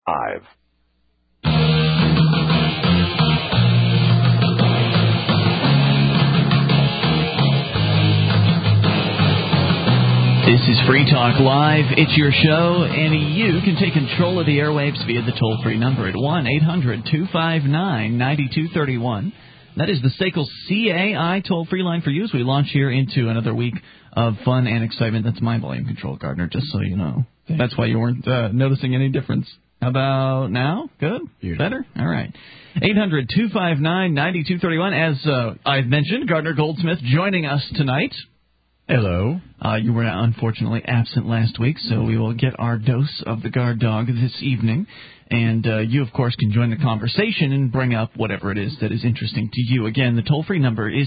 Live. This is Free Talk Live. It's your show, and you can take control of the airwaves via the toll-free number at 1-800-259-9231. That is the SACL CAI toll-free line for you as we launch here into another week of fun and excitement. That's my volume control, Gardner, just so you know. That's why you weren't noticing any difference. How about now? Good? Better? All right. 800-259-9231. As I've mentioned, Gardner Goldsmith joining us tonight. Hello. You were unfortunately absent last week, so we will get our dose of the guard dog this evening. And you, of course, can join the conversation and bring up whatever it is that is interesting to you. Again, the toll-free number is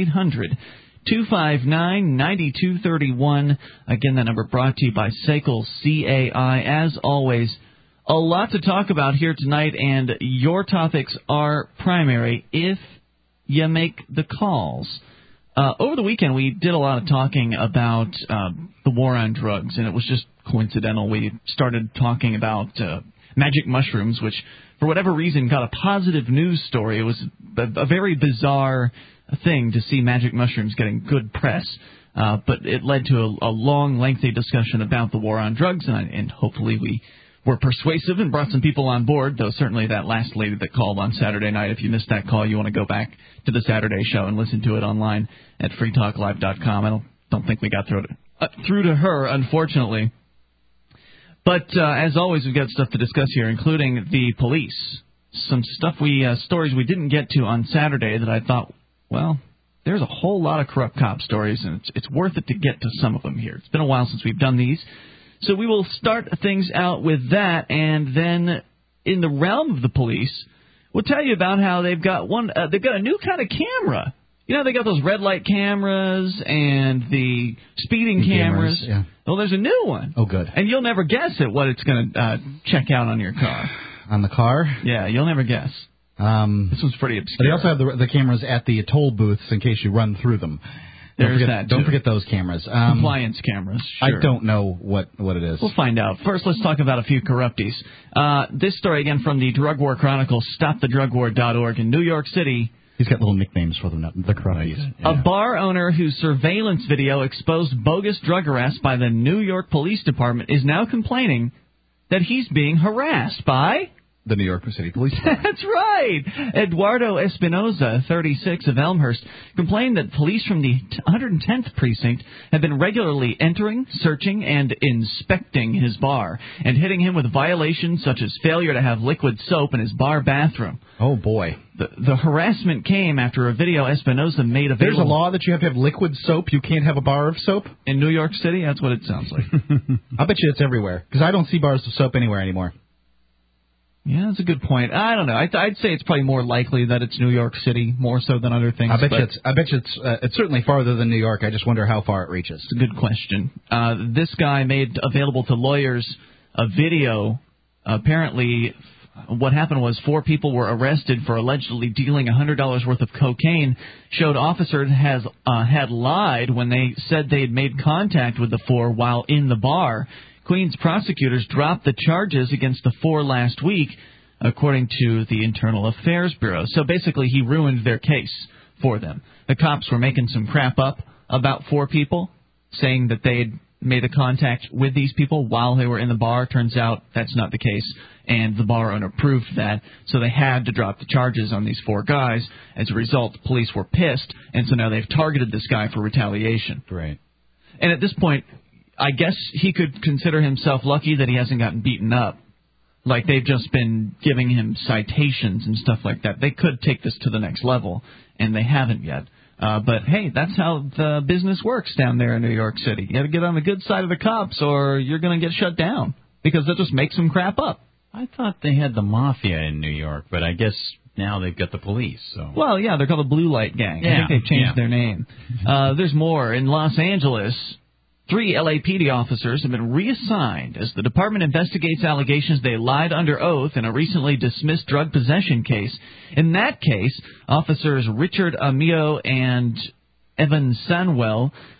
1-800-259-9231. Again, that number brought to you by SACL CAI. As always, a lot to talk about here tonight, and your topics are primary if you make the calls. Over the weekend, we did a lot of talking about the war on drugs, and it was just coincidental. We started talking about magic mushrooms, which, for whatever reason, got a positive news story. It was a very bizarre thing to see magic mushrooms getting good press, but it led to a long, lengthy discussion about the war on drugs, and hopefully we were persuasive and brought some people on board, though certainly that last lady that called on Saturday night, if you missed that call, you want to go back to the Saturday show and listen to it online at freetalklive.com. I don't think we got through to her, unfortunately. But as always, we've got stuff to discuss here, including the police. Some stories we didn't get to on Saturday that I thought, well, there's a whole lot of corrupt cop stories, and it's worth it to get to some of them here. It's been a while since we've done these. So we will start things out with that, and then in the realm of the police, we'll tell you about how they've got a new kind of camera. You know, they got those red light cameras and the speeding cameras. Yeah. Well, there's a new one. Oh, good. And you'll never guess at what it's going to check out on your car. On the car? Yeah, you'll never guess. This one's pretty obscure. But they also have the cameras at the toll booths in case you run through them. Don't forget those cameras. Compliance cameras, sure. I don't know what it is. We'll find out. First, let's talk about a few corrupties. This story, again, from the Drug War Chronicle, stopthedrugwar.org in New York City. He's got little nicknames for them, the corrupties. Yeah. A bar owner whose surveillance video exposed bogus drug arrests by the New York Police Department is now complaining that he's being harassed by the New York City Police Department. That's right. Eduardo Espinoza, 36, of Elmhurst, complained that police from the 110th Precinct have been regularly entering, searching, and inspecting his bar, and hitting him with violations such as failure to have liquid soap in his bar bathroom. Oh, boy. The harassment came after a video Espinoza made available. There's a law that you have to have liquid soap. You can't have a bar of soap? In New York City? That's what it sounds like. I bet you it's everywhere, because I don't see bars of soap anywhere anymore. Yeah, that's a good point. I don't know. I'd say it's probably more likely that it's New York City more so than other things. I bet you it's certainly farther than New York. I just wonder how far it reaches. It's a good question. This guy made available to lawyers a video. Apparently, what happened was 4 people were arrested for allegedly dealing $100 worth of cocaine. Showed officers had lied when they said they had made contact with the 4 while in the bar. Queens prosecutors dropped the charges against the 4 last week, according to the Internal Affairs Bureau. So basically, he ruined their case for them. The cops were making some crap up about 4 people, saying that they had made a contact with these people while they were in the bar. Turns out that's not the case, and the bar owner proved that, so they had to drop the charges on these 4 guys. As a result, the police were pissed, and so now they've targeted this guy for retaliation. Right. And at this point, I guess he could consider himself lucky that he hasn't gotten beaten up. Like, they've just been giving him citations and stuff like that. They could take this to the next level, and they haven't yet. But, hey, that's how the business works down there in New York City. You got to get on the good side of the cops, or you're going to get shut down, because they'll just make some crap up. I thought they had the mafia in New York, but I guess now they've got the police. So. Well, yeah, they're called the Blue Light Gang. I think they've changed their name. There's more. In Los Angeles, 3 LAPD officers have been reassigned as the department investigates allegations they lied under oath in a recently dismissed drug possession case. In that case, officers Richard Amio and Evan Sanwell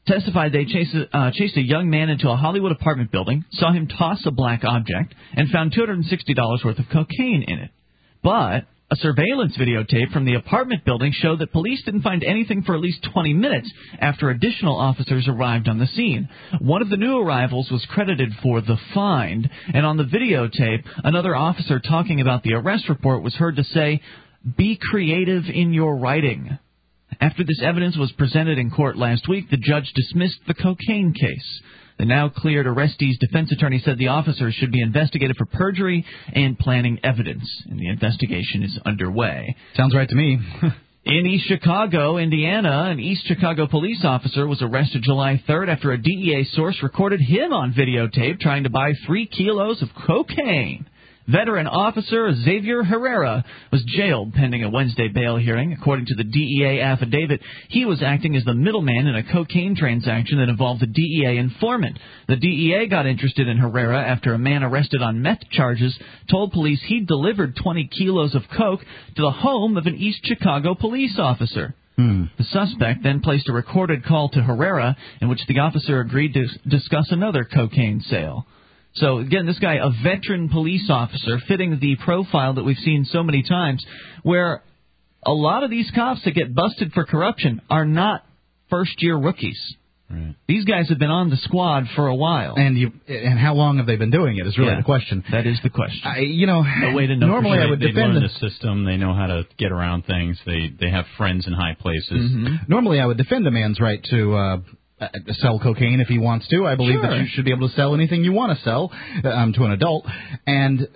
testified they chased a young man into a Hollywood apartment building, saw him toss a black object, and found $260 worth of cocaine in it. But a surveillance videotape from the apartment building showed that police didn't find anything for at least 20 minutes after additional officers arrived on the scene. One of the new arrivals was credited for the find, and on the videotape, another officer talking about the arrest report was heard to say, "Be creative in your writing." After this evidence was presented in court last week, the judge dismissed the cocaine case. The now cleared arrestee's defense attorney said the officers should be investigated for perjury and planting evidence, and the investigation is underway. Sounds right to me. In East Chicago, Indiana, an East Chicago police officer was arrested July 3rd after a DEA source recorded him on videotape trying to buy 3 kilos of cocaine. Veteran officer Xavier Herrera was jailed pending a Wednesday bail hearing. According to the DEA affidavit, he was acting as the middleman in a cocaine transaction that involved a DEA informant. The DEA got interested in Herrera after a man arrested on meth charges told police he'd delivered 20 kilos of coke to the home of an East Chicago police officer. The suspect then placed a recorded call to Herrera in which the officer agreed to discuss another cocaine sale. So, again, this guy, a veteran police officer, fitting the profile that we've seen so many times, where a lot of these cops that get busted for corruption are not first-year rookies. Right. These guys have been on the squad for a while. And how long have they been doing it is really the question. That is the question. No way to know. Normally, I would defend the system. They know how to get around things. They have friends in high places. Mm-hmm. Normally, I would defend a man's right to sell cocaine if he wants to. I believe that you should be able to sell anything you want to sell to an adult. And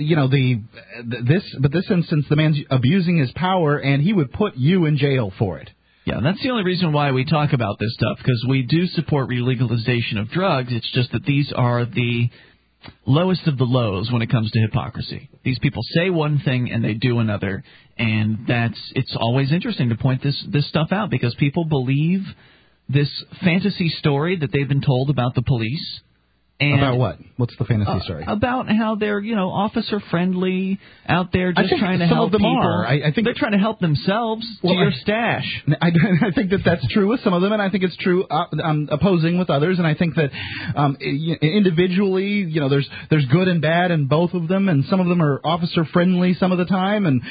this instance, the man's abusing his power, and he would put you in jail for it. Yeah, that's the only reason why we talk about this stuff, because we do support relegalization of drugs. It's just that these are the lowest of the lows when it comes to hypocrisy. These people say one thing and they do another, and it's always interesting to point this stuff out, because people believe this fantasy story that they've been told about the police. And about what? What's the fantasy story? About how they're, officer friendly out there, just trying to help people. I think they're trying to help themselves to your stash. I think that's true with some of them, and I think it's true opposing with others. And I think that individually, there's good and bad in both of them, and some of them are officer friendly some of the time, and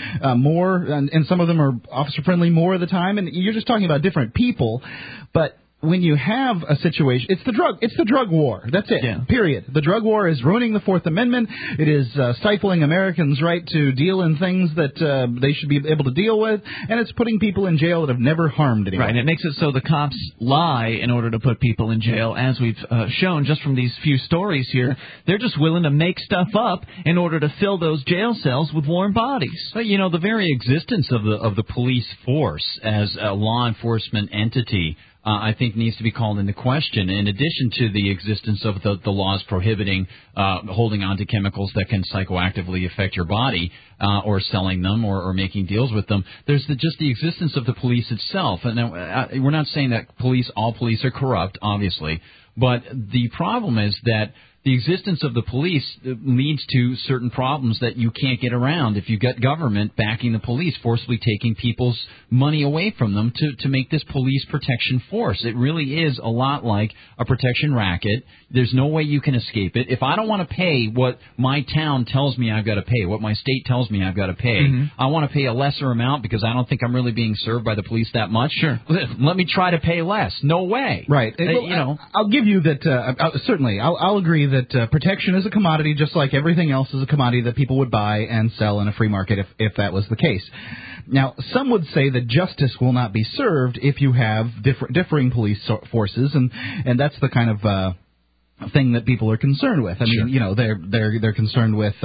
and some of them are officer friendly more of the time. And you're just talking about different people, but when you have a situation, it's the drug war. That's it. Yeah. Period. The drug war is ruining the Fourth Amendment. It is stifling Americans' right to deal in things that they should be able to deal with, and it's putting people in jail that have never harmed anyone. Right. It makes it so the cops lie in order to put people in jail, as we've shown just from these few stories here. They're just willing to make stuff up in order to fill those jail cells with warm bodies. But, the very existence of the police force as a law enforcement entity, I think needs to be called into question, in addition to the existence of the laws prohibiting holding on to chemicals that can psychoactively affect your body, or selling them or making deals with them. There's just the existence of the police itself. And we're not saying that all police are corrupt, obviously, but the problem is that the existence of the police leads to certain problems that you can't get around if you get government backing the police, forcibly taking people's money away from them to make this police protection force. It really is a lot like a protection racket. There's no way you can escape it. If I don't want to pay what my town tells me I've got to pay, what my state tells me I've got to pay, I want to pay a lesser amount because I don't think I'm really being served by the police that much. Sure. Let me try to pay less. No way. Right. I'll give you that. Certainly, I'll agree that protection is a commodity, just like everything else is a commodity that people would buy and sell in a free market if that was the case. Now, some would say that justice will not be served if you have differing police forces, and that's the kind of thing that people are concerned with. I mean, they're concerned with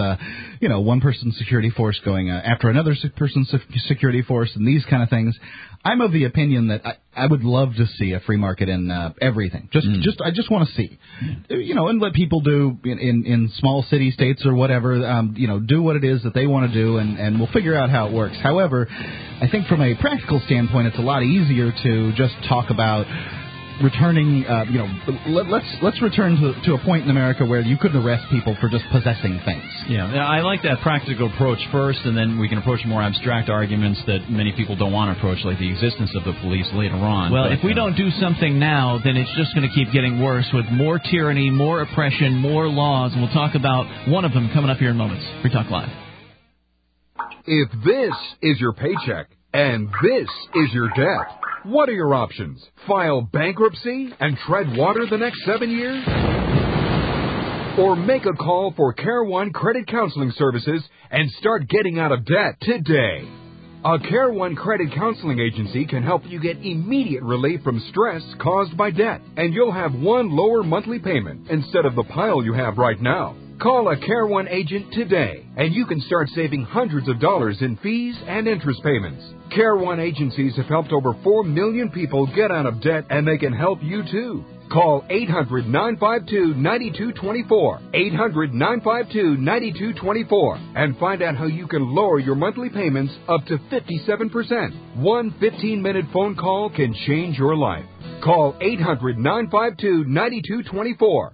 one person's security force going after another person's security force and these kind of things. I'm of the opinion that I would love to see a free market in everything. I just want to see, and let people do in small city states or whatever, do what it is that they want to do, and we'll figure out how it works. However, I think from a practical standpoint, it's a lot easier to just talk about returning, let's return to a point in America where you couldn't arrest people for just possessing things. Yeah, I like that practical approach first, and then we can approach more abstract arguments that many people don't want to approach, like the existence of the police later on. Well, if we don't do something now, then it's just going to keep getting worse with more tyranny, more oppression, more laws, and we'll talk about one of them coming up here in moments. Free Talk Live. If this is your paycheck and this is your debt, what are your options? File bankruptcy and tread water the next 7 years? Or make a call for Care One Credit Counseling Services and start getting out of debt today. A Care One Credit Counseling Agency can help you get immediate relief from stress caused by debt, and you'll have one lower monthly payment instead of the pile you have right now. Call a Care One agent today, and you can start saving hundreds of dollars in fees and interest payments. Care One agencies have helped over 4 million people get out of debt, and they can help you too. Call 800-952-9224, 800-952-9224, and find out how you can lower your monthly payments up to 57%. One 15-minute phone call can change your life. Call 800-952-9224.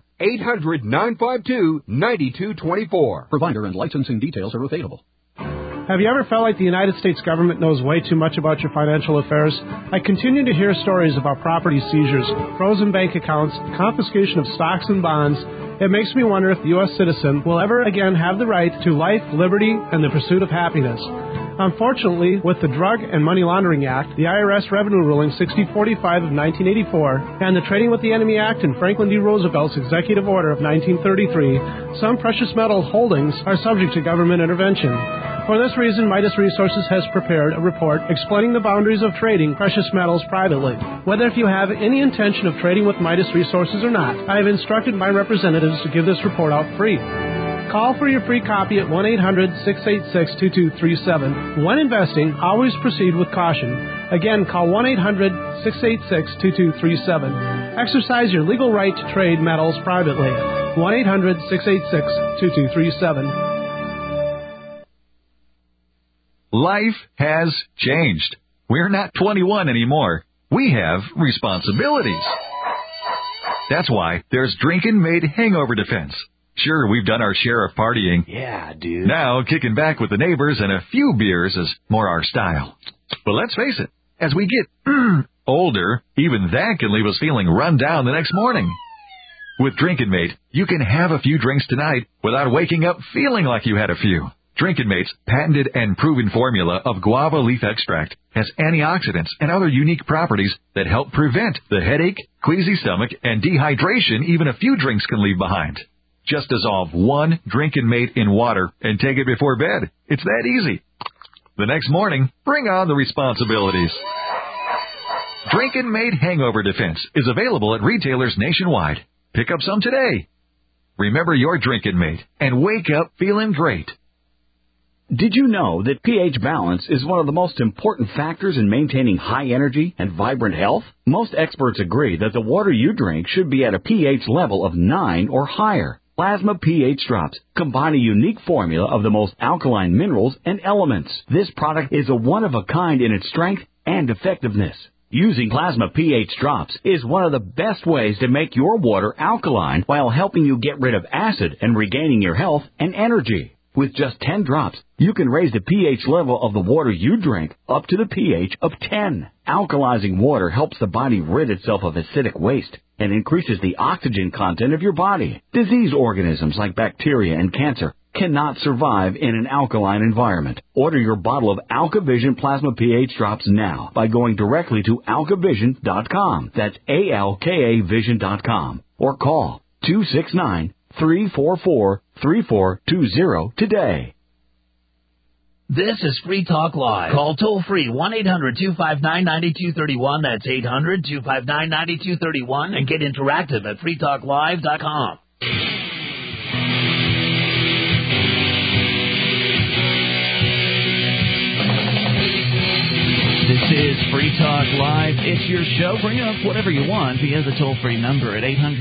800-952-9224. Provider and licensing details are available. Have you ever felt like the United States government knows way too much about your financial affairs? I continue to hear stories about property seizures, frozen bank accounts, confiscation of stocks and bonds. It makes me wonder if the U.S. citizen will ever again have the right to life, liberty, and the pursuit of happiness. Unfortunately, with the Drug and Money Laundering Act, the IRS Revenue Ruling 6045 of 1984, and the Trading with the Enemy Act and Franklin D. Roosevelt's Executive Order of 1933, some precious metal holdings are subject to government intervention. For this reason, Midas Resources has prepared a report explaining the boundaries of trading precious metals privately. Whether if you have any intention of trading with Midas Resources or not, I have instructed my representatives to give this report out free. Call for your free copy at 1-800-686-2237. When investing, always proceed with caution. Again, call 1-800-686-2237. Exercise your legal right to trade metals privately at 1-800-686-2237. Life has changed. We're not 21 anymore. We have responsibilities. That's why there's Drinkin' Made Hangover Defense. Sure, we've done our share of partying. Yeah, dude. Now, kicking back with the neighbors and a few beers is more our style. But let's face it, as we get older, even that can leave us feeling run down the next morning. With Drinkin' Mate, you can have a few drinks tonight without waking up feeling like you had a few. Drinkin' Mate's patented and proven formula of guava leaf extract has antioxidants and other unique properties that help prevent the headache, queasy stomach, and dehydration even a few drinks can leave behind. Just dissolve one Drinkin' Mate in water and take it before bed. It's that easy. The next morning, bring on the responsibilities. Drinkin' Mate Hangover Defense is available at retailers nationwide. Pick up some today. Remember your Drinkin' Mate and wake up feeling great. Did you know that pH balance is one of the most important factors in maintaining high energy and vibrant health? Most experts agree that the water you drink should be at a pH level of 9 or higher. Plasma pH Drops combine a unique formula of the most alkaline minerals and elements. This product is a one-of-a-kind in its strength and effectiveness. Using Plasma pH Drops is one of the best ways to make your water alkaline while helping you get rid of acid and regaining your health and energy. With just 10 drops, you can raise the pH level of the water you drink up to the pH of 10. Alkalizing water helps the body rid itself of acidic waste and increases the oxygen content of your body. Disease organisms like bacteria and cancer cannot survive in an alkaline environment. Order your bottle of AlkaVision Plasma pH Drops now by going directly to alkavision.com. That's ALKAvision.com. Or call 269-344-3420 today. This is Free Talk Live. Call toll-free 1-800-259-9231. That's 800-259-9231. And get interactive at freetalklive.com. This is Free Free Talk Live. It's your show. Bring up whatever you want via the toll-free number at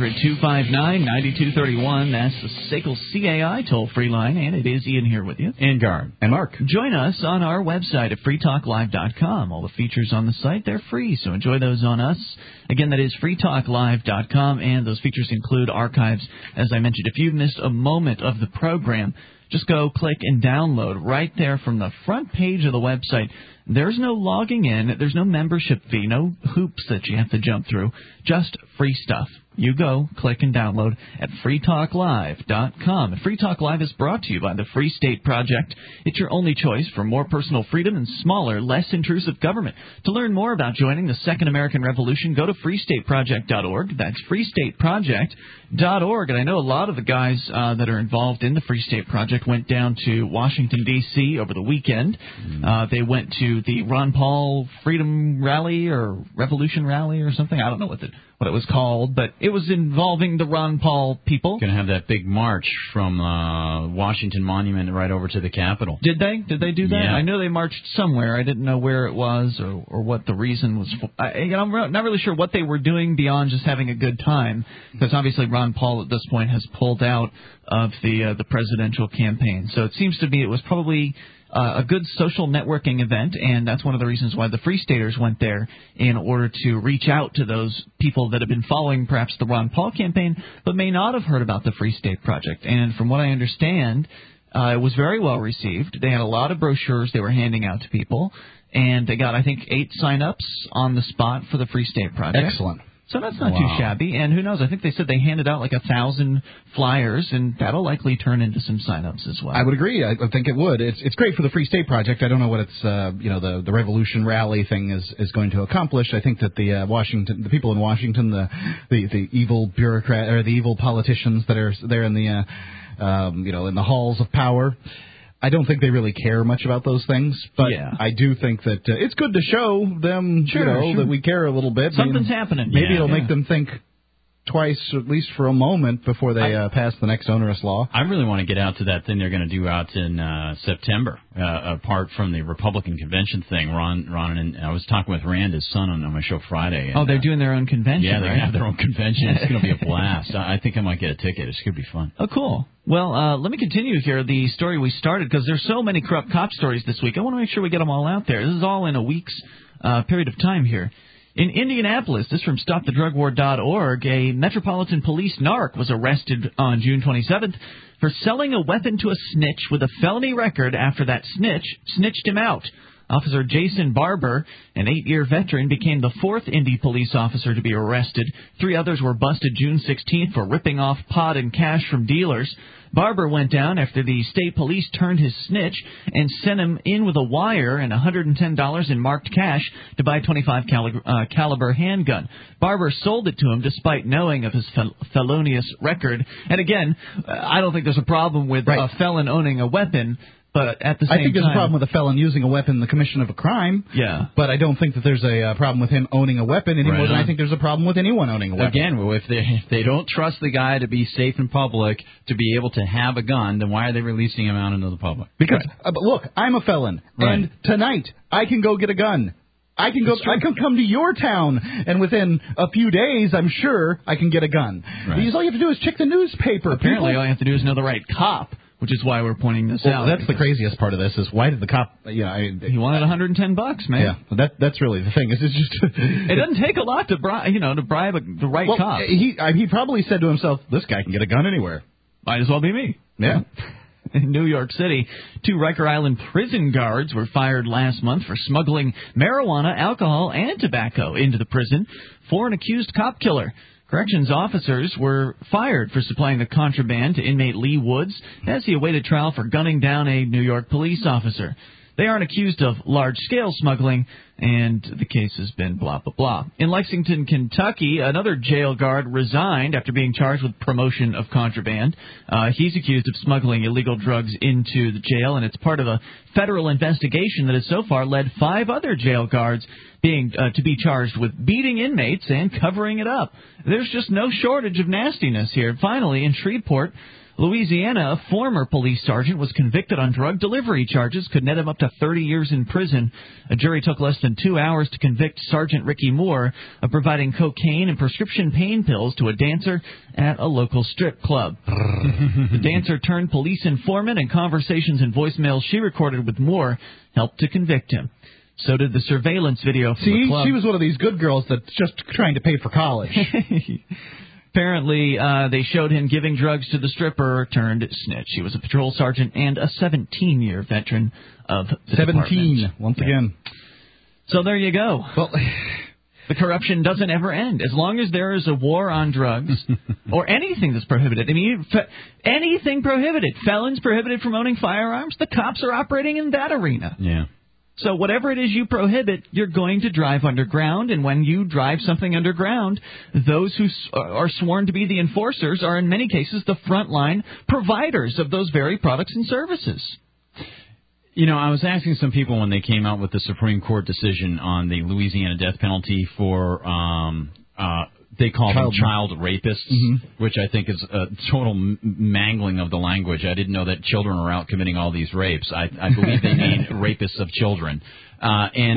800-259-9231. That's the SACL CAI toll-free line, and it is Ian here with you. And Guard. And Mark. Join us on our website at freetalklive.com. All the features on the site, they're free, so enjoy those on us. Again, that is freetalklive.com, and those features include archives. As I mentioned, if you've missed a moment of the program, just go click and download right there from the front page of the website. There's no logging in. There's no membership fee, no hoops that you have to jump through. Just free stuff. You go, click and download at freetalklive.com. And Free Talk Live is brought to you by the Free State Project. It's your only choice for more personal freedom and smaller, less intrusive government. To learn more about joining the Second American Revolution, go to freestateproject.org. That's freestateproject.org. And I know a lot of the guys that are involved in the Free State Project went down to Washington, D.C. over the weekend. They went to the Ron Paul Freedom Rally or Revolution Rally or something. I don't know what it was called, but it was involving the Ron Paul people. Going to have that big march from Washington Monument right over to the Capitol. Did they? Did they do that? Yeah. I know they marched somewhere. I didn't know where it was or what the reason was for. I'm not really sure what they were doing beyond just having a good time, because obviously Ron Paul at this point has pulled out of the presidential campaign. So it seems to me it was probably a good social networking event, and that's one of the reasons why the Free Staters went there, in order to reach out to those people that have been following perhaps the Ron Paul campaign but may not have heard about the Free State Project. And from what I understand, it was very well received. They had a lot of brochures they were handing out to people, and they got, I think, 8 sign-ups on the spot for the Free State Project. Excellent. So that's not too shabby, and who knows, I think they said they handed out like 1,000 flyers, and that'll likely turn into some sign-ups as well. I would agree. I think it would. It's great for the Free State Project. I don't know what it's, the Revolution Rally thing is going to accomplish. I think that the people in Washington, the evil bureaucrat or the evil politicians that are there in the, in the halls of power, I don't think they really care much about those things, but I do think that it's good to show them, that we care a little bit. Something's happening. Maybe it'll make them think twice, at least for a moment, before they pass the next onerous law. I really want to get out to that thing they're going to do out in September, apart from the Republican convention thing. Ron and I was talking with Rand, his son, on my show Friday. And, they're doing their own convention, Yeah, they right? have their own convention. It's going to be a blast. I think I might get a ticket. It's going to be fun. Oh, cool. Well, let me continue here the story we started, because there's so many corrupt cop stories this week. I want to make sure we get them all out there. This is all in a week's period of time here. In Indianapolis, this is from StopTheDrugWar.org, a Metropolitan Police narc was arrested on June 27th for selling a weapon to a snitch with a felony record after that snitch snitched him out. Officer Jason Barber, an 8-year veteran, became the 4th Indy police officer to be arrested. 3 others were busted June 16th for ripping off pot and cash from dealers. Barber went down after the state police turned his snitch and sent him in with a wire and $110 in marked cash to buy a .25 caliber handgun. Barber sold it to him despite knowing of his felonious record. And again, I don't think there's a problem with a felon owning a weapon. But at the same time, I think there's a problem with a felon using a weapon in the commission of a crime. Yeah. But I don't think that there's a problem with him owning a weapon any more than I think there's a problem with anyone owning a weapon. Again, if they don't trust the guy to be safe in public, to be able to have a gun, then why are they releasing him out into the public? Because, look, I'm a felon, and tonight I can go get a gun. I can come to your town, and within a few days, I'm sure I can get a gun. Because all you have to do is check the newspaper. Apparently, all you have to do is know the right cop, which is why we're pointing this out. That's the craziest part of this, is why did the cop... he wanted $110, man. Yeah, that's really the thing. It's just... It doesn't take a lot to bribe the right cop. He probably said to himself, this guy can get a gun anywhere. Might as well be me. Yeah. In New York City, 2 Riker Island prison guards were fired last month for smuggling marijuana, alcohol, and tobacco into the prison for an accused cop killer. Corrections officers were fired for supplying the contraband to inmate Lee Woods as he awaited trial for gunning down a New York police officer. They aren't accused of large-scale smuggling, and the case has been blah, blah, blah. In Lexington, Kentucky, another jail guard resigned after being charged with promotion of contraband. He's accused of smuggling illegal drugs into the jail, and it's part of a federal investigation that has so far led 5 other jail guards to be charged with beating inmates and covering it up. There's just no shortage of nastiness here. Finally, in Shreveport, Louisiana, a former police sergeant, was convicted on drug delivery charges, could net him up to 30 years in prison. A jury took less than 2 hours to convict Sergeant Ricky Moore of providing cocaine and prescription pain pills to a dancer at a local strip club. The dancer turned police informant, and conversations and voicemails she recorded with Moore helped to convict him. So did the surveillance video from the club. She was one of these good girls that's just trying to pay for college. Apparently, they showed him giving drugs to the stripper turned snitch. He was a patrol sergeant and a 17-year veteran of the 17, department. Once again. So there you go. Well, the corruption doesn't ever end. As long as there is a war on drugs or anything that's prohibited. I mean, anything prohibited. Felons prohibited from owning firearms. The cops are operating in that arena. Yeah. So whatever it is you prohibit, you're going to drive underground, and when you drive something underground, those who are sworn to be the enforcers are in many cases the frontline providers of those very products and services. You know, I was asking some people when they came out with the Supreme Court decision on the Louisiana death penalty for they call them child rapists, which I think is a total mangling of the language. I didn't know that children are out committing all these rapes. I believe they mean rapists of children. And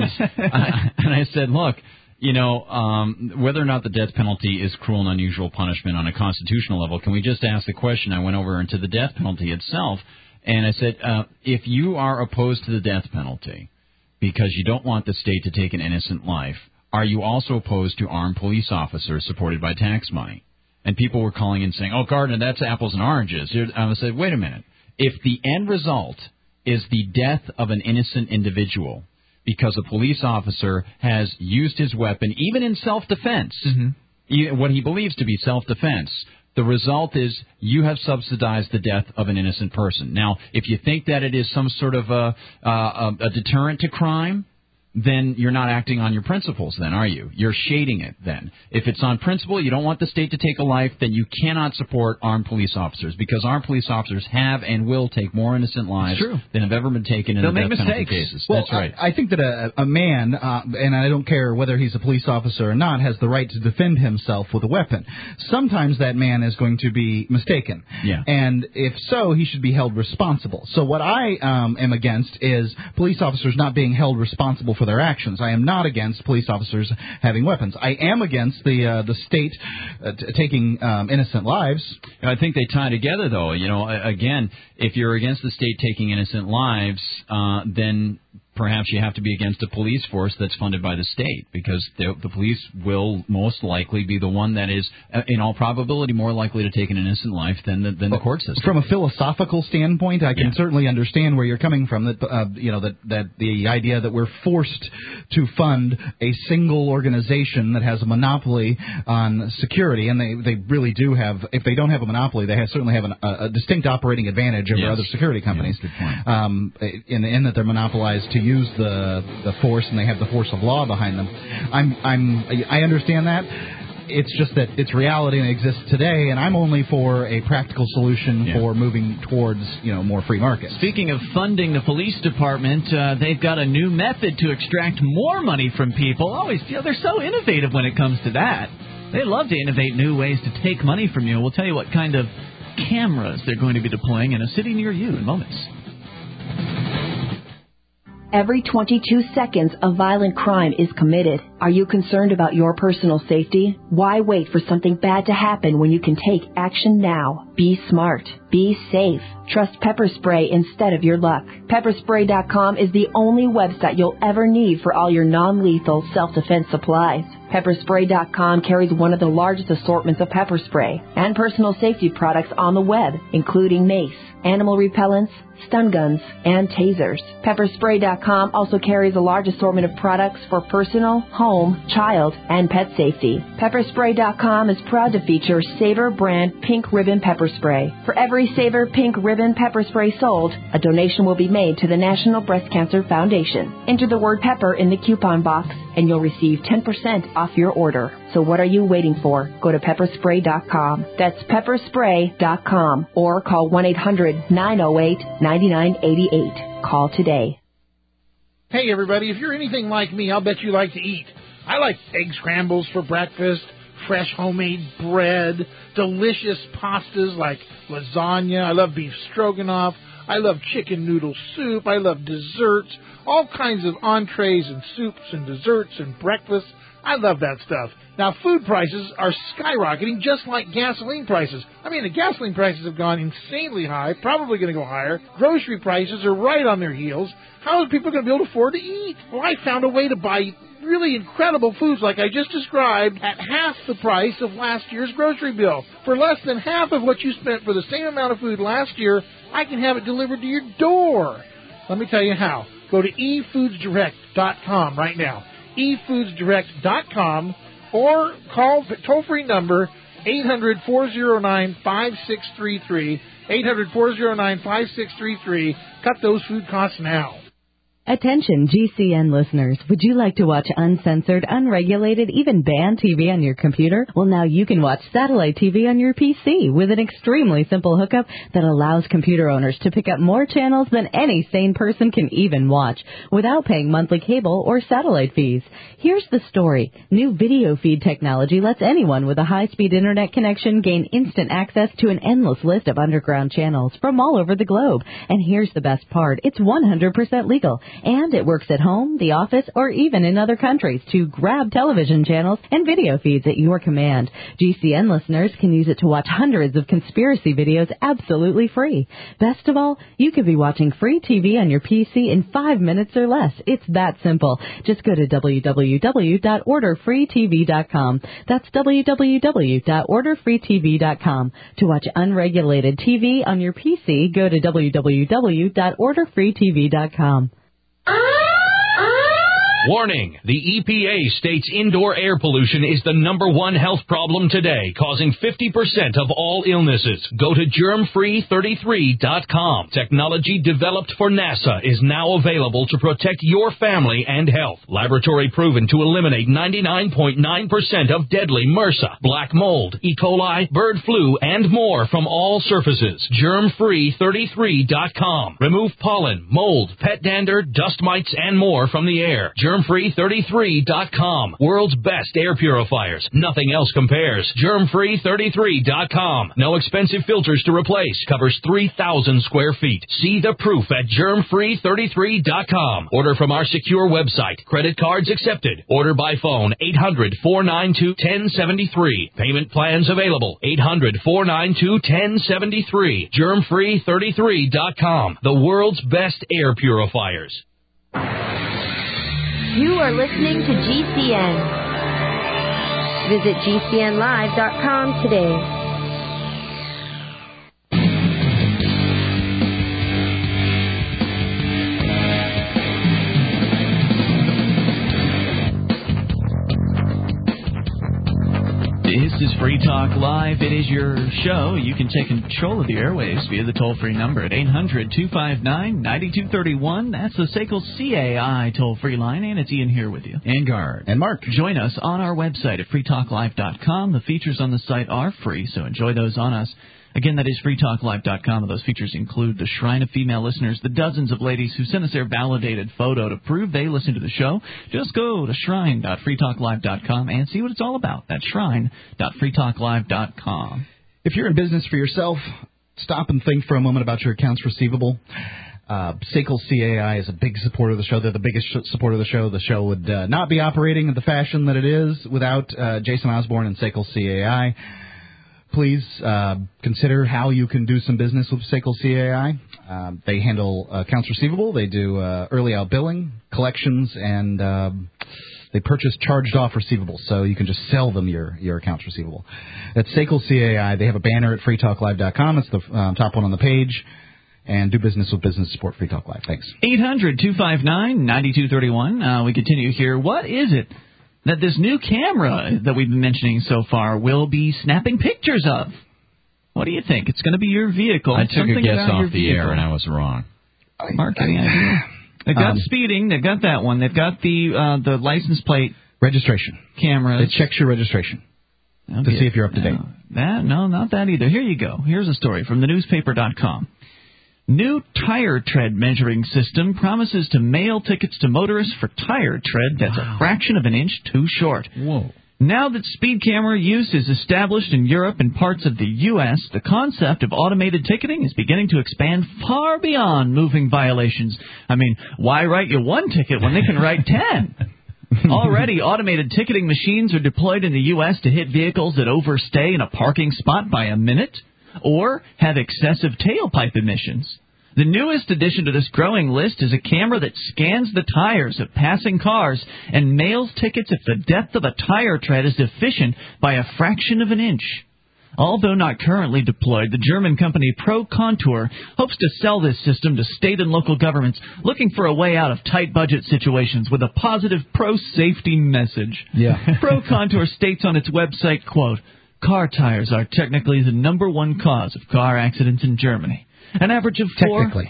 I said, look, you know, whether or not the death penalty is cruel and unusual punishment on a constitutional level, can we just ask the question? I went over into the death penalty itself, and I said, if you are opposed to the death penalty because you don't want the state to take an innocent life, are you also opposed to armed police officers supported by tax money? And people were calling in saying, oh, Gardner, that's apples and oranges. I said, wait a minute. If the end result is the death of an innocent individual because a police officer has used his weapon, even in self-defense, what he believes to be self-defense, the result is you have subsidized the death of an innocent person. Now, if you think that it is some sort of a deterrent to crime, then you're not acting on your principles then, are you? You're shading it then. If it's on principle, you don't want the state to take a life, then you cannot support armed police officers because armed police officers have and will take more innocent lives than have ever been taken in the death penalty cases. Well, that's right. I think that a man, and I don't care whether he's a police officer or not, has the right to defend himself with a weapon. Sometimes that man is going to be mistaken. Yeah. And if so, he should be held responsible. So what I am against is police officers not being held responsible for their actions. I am not against police officers having weapons. I am against the state taking innocent lives. I think they tie together, though. You know, again, if you're against the state taking innocent lives, then perhaps you have to be against a police force that's funded by the state, because the police will most likely be the one that is, in all probability, more likely to take an innocent life than the court system. From a philosophical standpoint, I can certainly understand where you're coming from. That the idea that we're forced to fund a single organization that has a monopoly on security, and they really do have. If they don't have a monopoly, they certainly have a distinct operating advantage over other security companies. Good point. In that they're monopolized to use the force, and they have the force of law behind them. I understand that. It's just that it's reality and it exists today, and I'm only for a practical solution for moving towards more free market. Speaking of funding the police department, they've got a new method to extract more money from people. Always, they're so innovative when it comes to that. They love to innovate new ways to take money from you. We'll tell you what kind of cameras they're going to be deploying in a city near you in moments. Every 22 seconds, a violent crime is committed. Are you concerned about your personal safety? Why wait for something bad to happen when you can take action now? Be smart. Be safe. Trust Pepper Spray instead of your luck. Pepperspray.com is the only website you'll ever need for all your non-lethal self-defense supplies. Pepperspray.com carries one of the largest assortments of pepper spray and personal safety products on the web, including mace, animal repellents, stun guns, and tasers. Pepperspray.com also carries a large assortment of products for personal, home, child, and pet safety. Pepperspray.com is proud to feature Savor brand Pink Ribbon Pepper Spray. For every Savor Pink Ribbon Pepper Spray sold, a donation will be made to the National Breast Cancer Foundation. Enter the word pepper in the coupon box, and you'll receive 10% off your order. So what are you waiting for? Go to pepperspray.com. That's pepperspray.com, or call 1-800-908-9988. Call today. Hey, everybody, if you're anything like me, I'll bet you like to eat. I like egg scrambles for breakfast, fresh homemade bread, delicious pastas like lasagna. I love beef stroganoff. I love chicken noodle soup. I love desserts, all kinds of entrees and soups and desserts and breakfasts. I love that stuff. Now, food prices are skyrocketing just like gasoline prices. I mean, the gasoline prices have gone insanely high, probably going to go higher. Grocery prices are right on their heels. How are people going to be able to afford to eat? Well, I found a way to buy really incredible foods like I just described at half the price of last year's grocery bill. For less than half of what you spent for the same amount of food last year, I can have it delivered to your door. Let me tell you how. Go to efoodsdirect.com right now. efoodsdirect.com or call the toll-free number 800-409-5633, 800-409-5633. Cut those food costs now. Attention GCN listeners, would you like to watch uncensored, unregulated, even banned TV on your computer? Well, now you can watch satellite TV on your PC with an extremely simple hookup that allows computer owners to pick up more channels than any sane person can even watch without paying monthly cable or satellite fees. Here's the story. New video feed technology lets anyone with a high-speed internet connection gain instant access to an endless list of underground channels from all over the globe. And here's the best part. It's 100% legal. And it works at home, the office, or even in other countries to grab television channels and video feeds at your command. GCN listeners can use it to watch hundreds of conspiracy videos absolutely free. Best of all, you can be watching free TV on your PC in 5 minutes or less. It's that simple. Just go to www.orderfreetv.com. That's www.orderfreetv.com. To watch unregulated TV on your PC, go to www.orderfreetv.com. Warning! The EPA states indoor air pollution is the #1 health problem today, causing 50% of all illnesses. Go to germfree33.com. Technology developed for NASA is now available to protect your family and health. Laboratory proven to eliminate 99.9% of deadly MRSA, black mold, E. coli, bird flu, and more from all surfaces. Germfree33.com. Remove pollen, mold, pet dander, dust mites, and more from the air. Germfree33.com. World's best air purifiers. Nothing else compares. Germfree33.com. No expensive filters to replace. Covers 3,000 square feet. See the proof at Germfree33.com. Order from our secure website. Credit cards accepted. Order by phone 800-492-1073. Payment plans available. 800-492-1073. Germfree33.com. The world's best air purifiers. You are listening to GCN. Visit GCNlive.com today. This is Free Talk Live. It is your show. You can take control of the airwaves via the toll-free number at 800-259-9231. That's the SACL CAI toll-free line, and it's Ian here with you. And Guard. And Mark. Join us on our website at freetalklive.com. The features on the site are free, so enjoy those on us. Again, that is freetalklive.com, and those features include the Shrine of Female Listeners, the dozens of ladies who sent us their validated photo to prove they listen to the show. Just go to shrine.freetalklive.com and see what it's all about. That's shrine.freetalklive.com. If you're in business for yourself, stop and think for a moment about your accounts receivable. SACL CAI is a big supporter of the show. They're the biggest supporter of the show. The show would not be operating in the fashion that it is without Jason Osborne and SACL CAI. Please consider how you can do some business with SACL CAI. They handle accounts receivable. They do early out billing, collections, and they purchase charged-off receivables, so you can just sell them your accounts receivable. At SACL CAI, they have a banner at freetalklive.com. It's the top one on the page. And do business with Business Support Free Talk Live. Thanks. 800-259-9231. We continue here. What is it that this new camera that we've been mentioning so far will be snapping pictures of? What do you think? It's going to be your vehicle. I took a guess off the air, and I was wrong. Mark, any idea? They've got speeding. They've got that one. They've got the license plate registration cameras. It checks your registration to see if you're up to date. No, not that either. Here you go. Here's a story from thenewspaper.com. New tire tread measuring system promises to mail tickets to motorists for tire tread that's a fraction of an inch too short. Whoa. Now that speed camera use is established in Europe and parts of the U.S., the concept of automated ticketing is beginning to expand far beyond moving violations. I mean, why write you one ticket when they can write 10? Already, automated ticketing machines are deployed in the U.S. to hit vehicles that overstay in a parking spot by a minute or have excessive tailpipe emissions. The newest addition to this growing list is a camera that scans the tires of passing cars and mails tickets if the depth of a tire tread is deficient by a fraction of an inch. Although not currently deployed, the German company ProContour hopes to sell this system to state and local governments looking for a way out of tight budget situations with a positive pro-safety message. Yeah. ProContour states on its website, quote, "Car tires are technically the number one cause of car accidents in Germany. An average of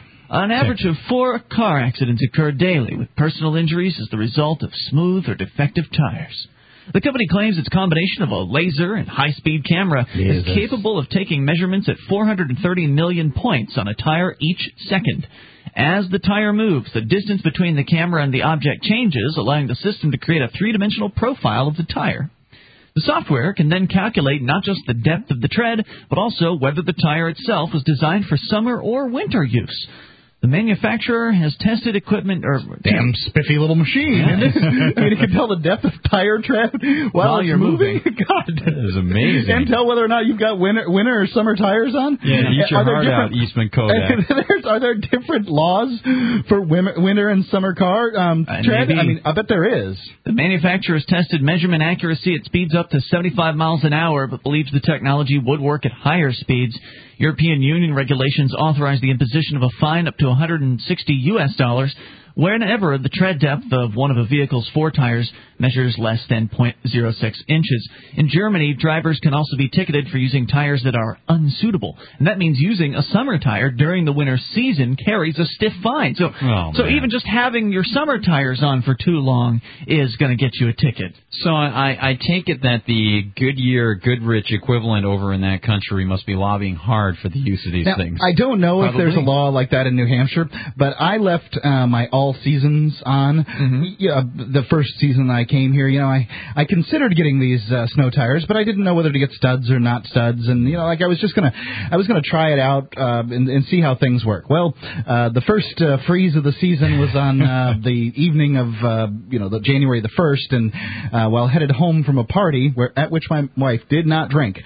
four car accidents occur daily, with personal injuries as the result of smooth or defective tires." The company claims its combination of a laser and high-speed camera is capable of taking measurements at 430 million points on a tire each second. As the tire moves, the distance between the camera and the object changes, allowing the system to create a three-dimensional profile of the tire. The software can then calculate not just the depth of the tread, but also whether the tire itself was designed for summer or winter use. The manufacturer has tested equipment damn spiffy little machine. Yeah. I mean, it can tell the depth of tire tread while you're moving. God, that is amazing. And tell whether or not you've got winter or summer tires on. Yeah, eat your heart out, Eastman Kodak. Are there different laws for winter and summer car tread? Maybe. I mean, I bet there is. The manufacturer has tested measurement accuracy at speeds up to 75 miles an hour, but believes the technology would work at higher speeds. European Union regulations authorize the imposition of a fine up to $160 whenever the tread depth of one of a vehicle's four tires measures less than 0.06 inches. In Germany, drivers can also be ticketed for using tires that are unsuitable. And that means using a summer tire during the winter season carries a stiff fine. So even just having your summer tires on for too long is going to get you a ticket. So I take it that the Goodyear, Goodrich equivalent over in that country must be lobbying hard for the use of these things. I don't know if there's a law like that in New Hampshire, but I left my all seasons on. The first season I came here, I considered getting these snow tires, but I didn't know whether to get studs or not studs, and I was gonna try it out and see how things work. Well, the first freeze of the season was on the evening of the January the 1st, and while headed home from a party at which my wife did not drink.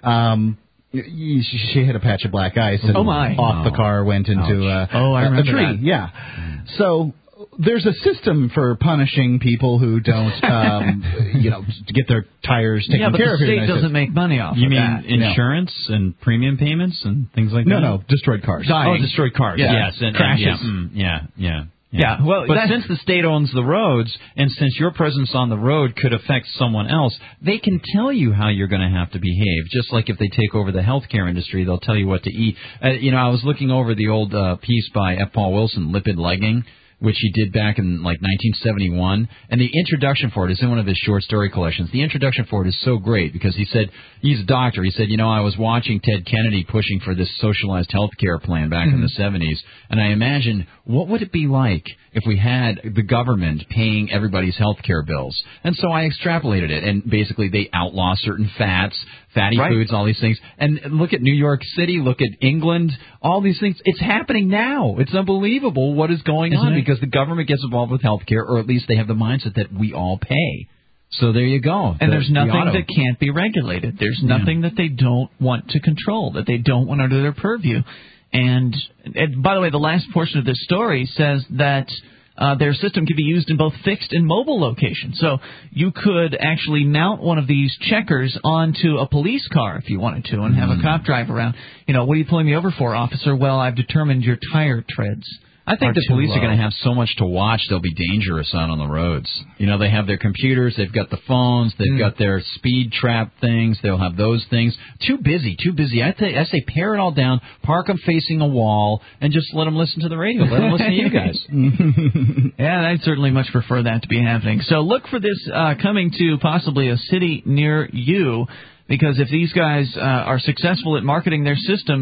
She hit a patch of black ice, and off the car went into a tree. That. Yeah. So there's a system for punishing people who don't, get their tires taken care of. Yeah, but the state doesn't make money off of that. You mean insurance and premium payments and things like that? No, destroyed cars. Dying. Oh, destroyed cars. Yeah. Yes, and crashes. Yeah, well, but since the state owns the roads, and since your presence on the road could affect someone else, they can tell you how you're going to have to behave. Just like if they take over the healthcare industry, they'll tell you what to eat. I was looking over the old piece by F. Paul Wilson, Lipid Legging, which he did back in 1971, and the introduction for it is in one of his short story collections. The introduction for it is so great because he said, he's a doctor, he said, I was watching Ted Kennedy pushing for this socialized health care plan back in the 70s, and I imagine, what would it be like if we had the government paying everybody's health care bills? And so I extrapolated it, and basically they outlaw certain fats, fatty foods, all these things. And look at New York City, look at England, all these things. It's happening now. It's unbelievable what is going on because the government gets involved with health care, or at least they have the mindset that we all pay. So there you go. And there's nothing that can't be regulated. There's nothing that they don't want to control, that they don't want under their purview. And by the way, the last portion of this story says that their system can be used in both fixed and mobile locations. So you could actually mount one of these checkers onto a police car if you wanted to and have a cop drive around. What are you pulling me over for, officer? Well, I've determined your tire treads. I think the police are going to have so much to watch, they'll be dangerous out on the roads. They have their computers, they've got the phones, they've got their speed trap things, they'll have those things. Too busy. I say pare it all down, park them facing a wall, and just let them listen to the radio. Let them listen to you guys. Yeah, I'd certainly much prefer that to be happening. So look for this coming to possibly a city near you, because if these guys are successful at marketing their system,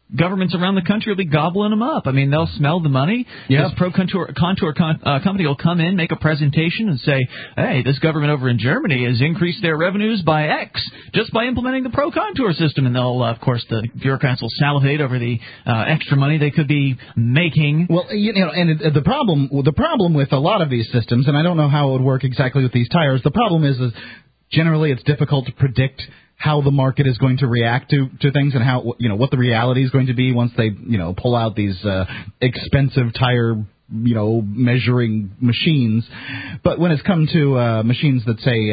governments around the country will be gobbling them up. I mean, they'll smell the money. Yep. This Contour company will come in, make a presentation, and say, hey, this government over in Germany has increased their revenues by X just by implementing the Contour system. And they'll, of course, the bureaucrats will salivate over the extra money they could be making. Well, and the problem with a lot of these systems, and I don't know how it would work exactly with these tires, the problem is generally it's difficult to predict how the market is going to react to things and how what the reality is going to be once they pull out these expensive tire measuring machines. But when it's come to machines that say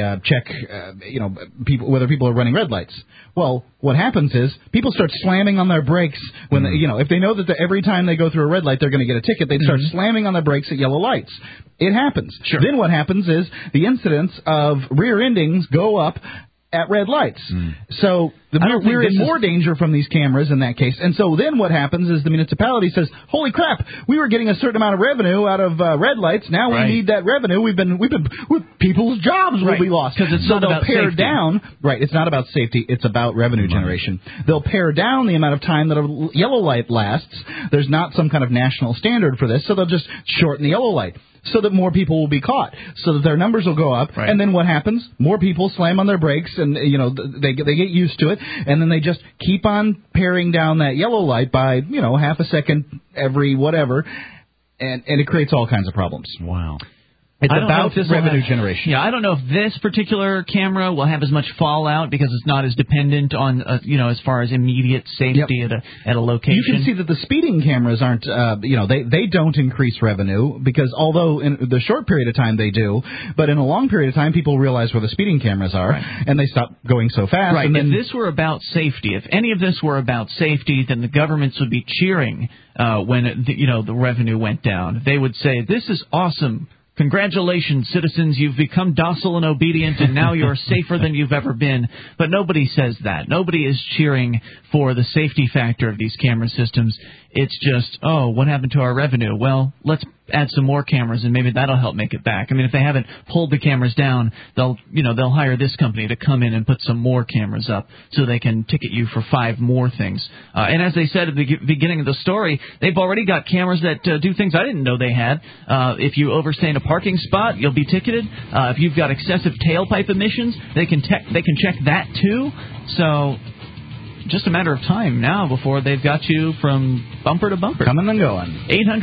check whether people are running red lights, well, what happens is people start slamming on their brakes when if they know that every time they go through a red light they're going to get a ticket, they start slamming on their brakes at yellow lights. It happens. Sure. Then what happens is the incidence of rear endings go up at red lights. So we're in more danger from these cameras in that case. And so then what happens is the municipality says, holy crap, we were getting a certain amount of revenue out of red lights. Now we need that revenue. We've been people's jobs will be lost. Because it's not about pare safety. down. Right. It's not about safety. It's about revenue generation. They'll pare down the amount of time that a yellow light lasts. There's not some kind of national standard for this. So they'll just shorten the yellow light, so that more people will be caught, so that their numbers will go up. Right. And then what happens? More people slam on their brakes, and they get used to it, and then they just keep on paring down that yellow light by half a second every whatever, and it creates all kinds of problems. Wow. It's about revenue generation. Yeah, I don't know if this particular camera will have as much fallout because it's not as dependent on, as far as immediate safety at a location. You can see that the speeding cameras aren't, they don't increase revenue because although in the short period of time they do, but in a long period of time people realize where the speeding cameras are and they stop going so fast. Right. And then, if this were about safety, if any of this were about safety, then the governments would be cheering when the revenue went down. They would say, "This is awesome. Congratulations, citizens, you've become docile and obedient, and now you're safer than you've ever been." But nobody says that. Nobody is cheering for the safety factor of these camera systems. It's just, oh, what happened to our revenue? Well, let's add some more cameras, and maybe that'll help make it back. I mean, if they haven't pulled the cameras down, they'll hire this company to come in and put some more cameras up so they can ticket you for 5 more things. And as they said at the beginning of the story, they've already got cameras that do things I didn't know they had. If you overstay in a parking spot, you'll be ticketed. If you've got excessive tailpipe emissions, they can check that too. So just a matter of time now before they've got you from bumper to bumper. Coming and going.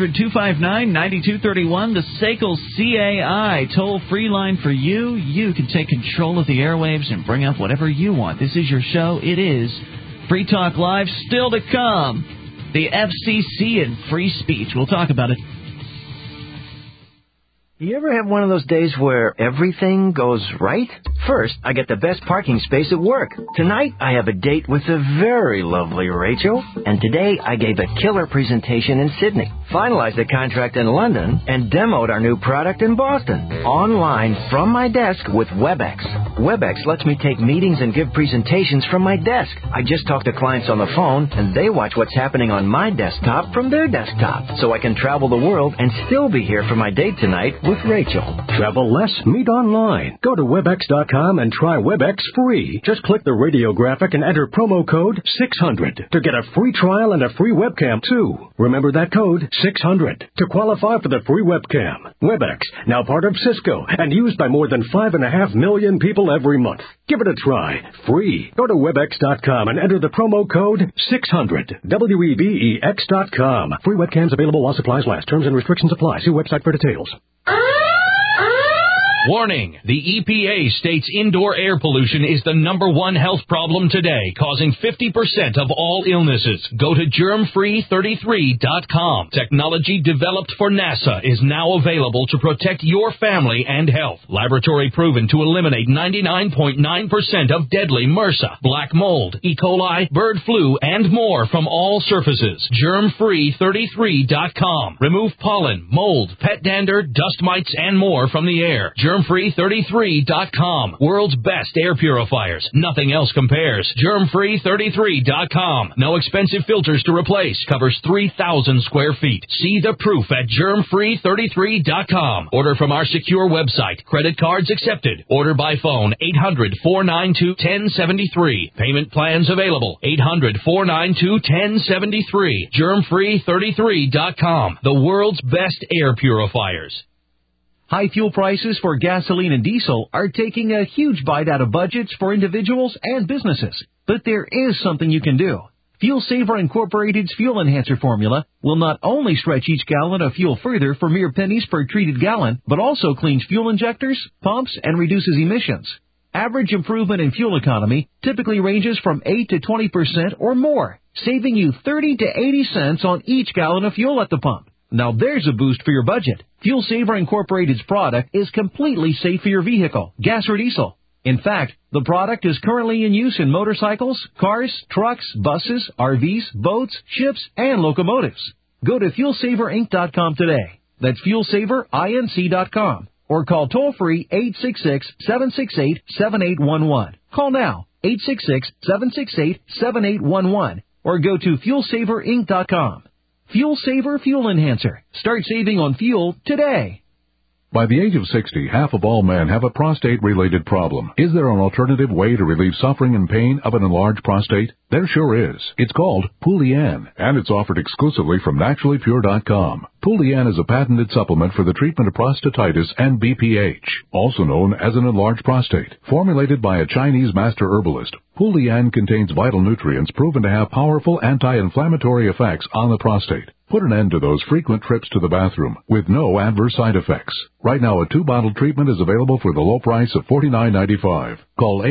800-259-9231, the SACL CAI toll-free line for you. You can take control of the airwaves and bring up whatever you want. This is your show. It is Free Talk Live. Still to come, the FCC and free speech. We'll talk about it. You ever have one of those days where everything goes right? First, I get the best parking space at work. Tonight, I have a date with the very lovely Rachel. And today, I gave a killer presentation in Sydney, finalized a contract in London, and demoed our new product in Boston. Online, from my desk with WebEx. WebEx lets me take meetings and give presentations from my desk. I just talk to clients on the phone, and they watch what's happening on my desktop from their desktop. So I can travel the world and still be here for my date tonight with Rachel. Travel less, meet online. Go to WebEx.com and try WebEx free. Just click the radio graphic and enter promo code 600 to get a free trial and a free webcam too. Remember that code 600 to qualify for the free webcam. WebEx, now part of Cisco and used by more than 5.5 million people every month. Give it a try. Free. Go to WebEx.com and enter the promo code 600. WEBEX.com. Free webcams available while supplies last. Terms and restrictions apply. See website for details. Warning! The EPA states indoor air pollution is the #1 health problem today, causing 50% of all illnesses. Go to germfree33.com. Technology developed for NASA is now available to protect your family and health. Laboratory proven to eliminate 99.9% of deadly MRSA, black mold, E. coli, bird flu, and more from all surfaces. germfree33.com. Remove pollen, mold, pet dander, dust mites, and more from the air. Germfree33.com. World's best air purifiers. Nothing else compares. Germfree33.com. No expensive filters to replace. Covers 3,000 square feet. See the proof at Germfree33.com. Order from our secure website. Credit cards accepted. Order by phone 800-492-1073. Payment plans available. 800-492-1073. Germfree33.com. The world's best air purifiers. High fuel prices for gasoline and diesel are taking a huge bite out of budgets for individuals and businesses. But there is something you can do. Fuel Saver Incorporated's Fuel Enhancer formula will not only stretch each gallon of fuel further for mere pennies per treated gallon, but also cleans fuel injectors, pumps, and reduces emissions. Average improvement in fuel economy typically ranges from 8 to 20% or more, saving you 30 to 80 cents on each gallon of fuel at the pump. Now there's a boost for your budget. Fuel Saver Incorporated's product is completely safe for your vehicle, gas or diesel. In fact, the product is currently in use in motorcycles, cars, trucks, buses, RVs, boats, ships, and locomotives. Go to FuelSaverInc.com today. That's FuelSaverInc.com. Or call toll-free 866-768-7811. Call now, 866-768-7811. Or go to FuelSaverInc.com. Fuel Saver Fuel Enhancer. Start saving on fuel today. By the age of 60, half of all men have a prostate-related problem. Is there an alternative way to relieve suffering and pain of an enlarged prostate? There sure is. It's called Poulian, and it's offered exclusively from NaturallyPure.com. Poulian is a patented supplement for the treatment of prostatitis and BPH, also known as an enlarged prostate. Formulated by a Chinese master herbalist, Poulian contains vital nutrients proven to have powerful anti-inflammatory effects on the prostate. Put an end to those frequent trips to the bathroom with no adverse side effects. Right now, a 2-bottle treatment is available for the low price of $49.95. Call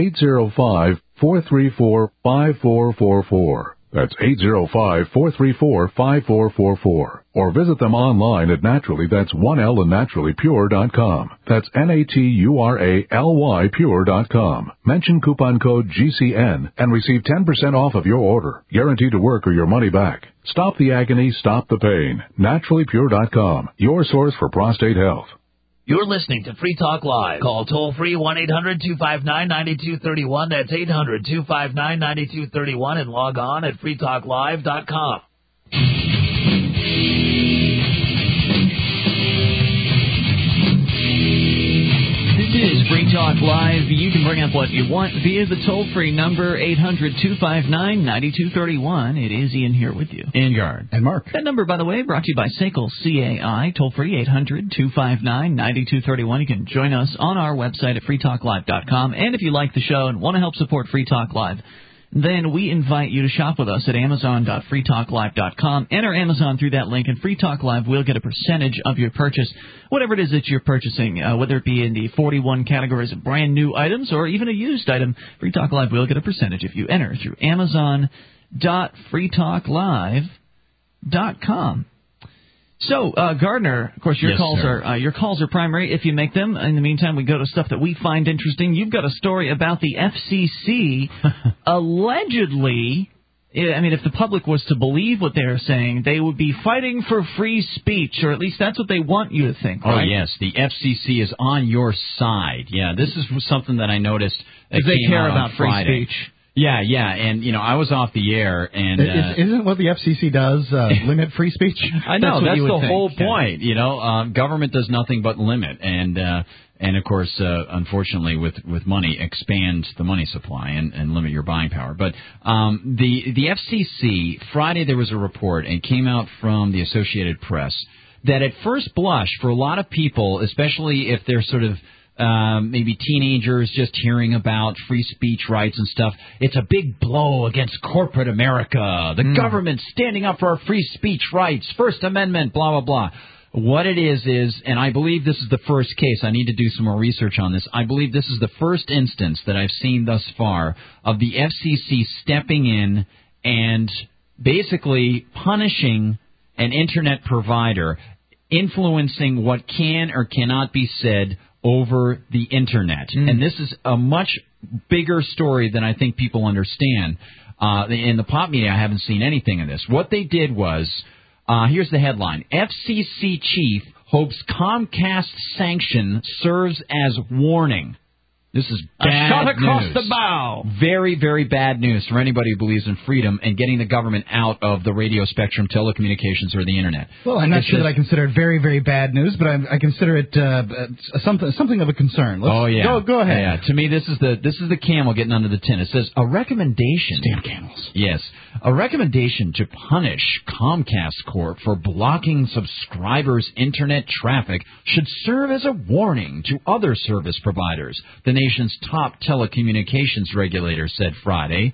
805-434-5444. That's 805-434-5444. Or visit them online at Naturally, that's 1L and naturallypure.com. That's Naturally pure.com. Mention coupon code GCN and receive 10% off of your order. Guaranteed to work or your money back. Stop the agony, stop the pain. Naturallypure.com, your source for prostate health. You're listening to Free Talk Live. Call toll-free 1-800-259-9231. That's 800-259-9231 and log on at freetalklive.com. This is Free Talk Live. You can bring up what you want via the toll-free number 800-259-9231. It is Ian here with you. Ingard. And Mark. That number, by the way, brought to you by SACL CAI. Toll-free 800-259-9231. You can join us on our website at freetalklive.com. And if you like the show and want to help support Free Talk Live, then we invite you to shop with us at Amazon.freetalklive.com. Enter Amazon through that link, and Free Talk Live will get a percentage of your purchase, whatever it is that you're purchasing, whether it be in the 41 categories of brand new items or even a used item. Free Talk Live will get a percentage if you enter through Amazon.freetalklive.com. So, Gardner, of course, your calls are primary if you make them. In the meantime, we go to stuff that we find interesting. You've got a story about the FCC allegedly. I mean, if the public was to believe what they're saying, they would be fighting for free speech, or at least that's what they want you to think, right? Oh, yes. The FCC is on your side. Yeah, this is something that I noticed. Because they care about free speech. Yeah, and, I was off the air, and... Isn't what the FCC does limit free speech? I know, that's the whole point, Government does nothing but limit, and of course, unfortunately, with money, expand the money supply and limit your buying power. But the FCC, Friday there was a report, and it came out from the Associated Press, that at first blush, for a lot of people, especially if they're sort of maybe teenagers just hearing about free speech rights and stuff, it's a big blow against corporate America. The government standing up for our free speech rights, First Amendment, blah, blah, blah. What it is, and I believe this is the first case, I need to do some more research on this, I believe this is the first instance that I've seen thus far of the FCC stepping in and basically punishing an Internet provider, influencing what can or cannot be said over the Internet. And this is a much bigger story than I think people understand. In the pop media, I haven't seen anything of this. What they did was, here's the headline, FCC chief hopes Comcast sanction serves as warning. This is bad a shot across news. the bow. Very, very bad news for anybody who believes in freedom and getting the government out of the radio spectrum, telecommunications, or the Internet. Well, I'm not sure that I consider it very, very bad news, but I consider it something of a concern. Go ahead. Yeah, to me, this is the camel getting under the tin. It says a recommendation. Damn camels. Yes, a recommendation to punish Comcast Corp for blocking subscribers' Internet traffic should serve as a warning to other service providers. The nation's top telecommunications regulator said Friday.